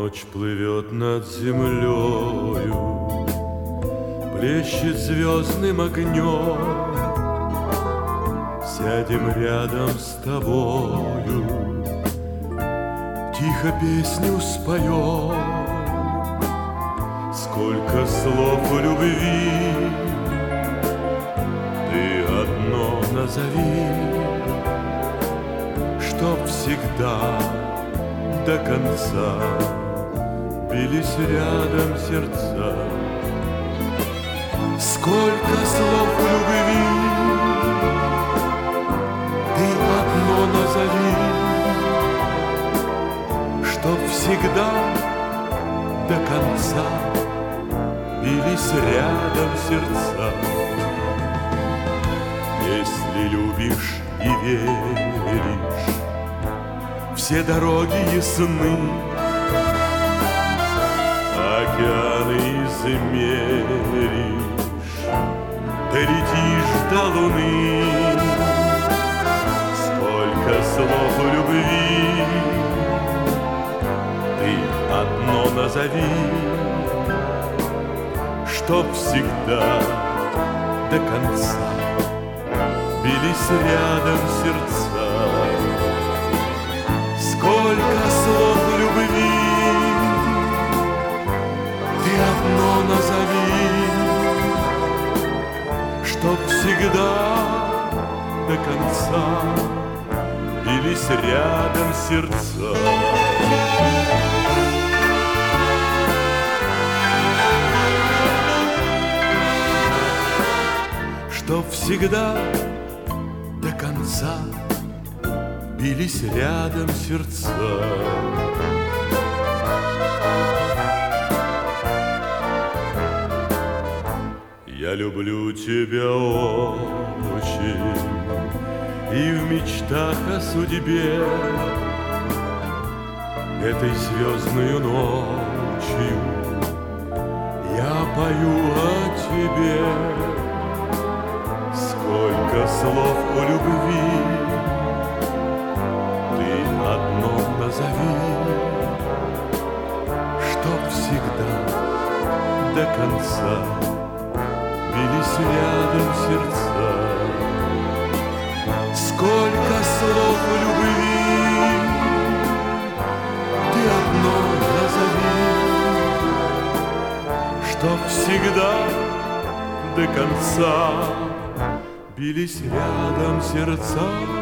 Ночь плывет над землею, блещет звездным огнем. Сядем рядом с тобою, тихо песню споем. Сколько слов о любви, ты одно назови, чтоб всегда до конца бились рядом сердца. Сколько слов любви, ты одно назови, чтоб всегда до конца бились рядом сердца. Если любишь и веришь, все дороги ясны, океаны измеришь, долетишь до луны. Сколько слов любви, ты одно назови, чтоб всегда до конца бились рядом сердца. Сколько слов любви, ты одно назови, чтоб всегда до конца бились рядом сердца. Чтоб всегда до конца бились рядом сердца. Я люблю тебя очень, и в мечтах о судьбе этой звездную ночью я пою о тебе. Сколько слов о любви, ты одно назови, чтоб всегда до конца бились рядом сердца. Сколько слов любви, ты одно назови, чтоб всегда до конца бились рядом сердца.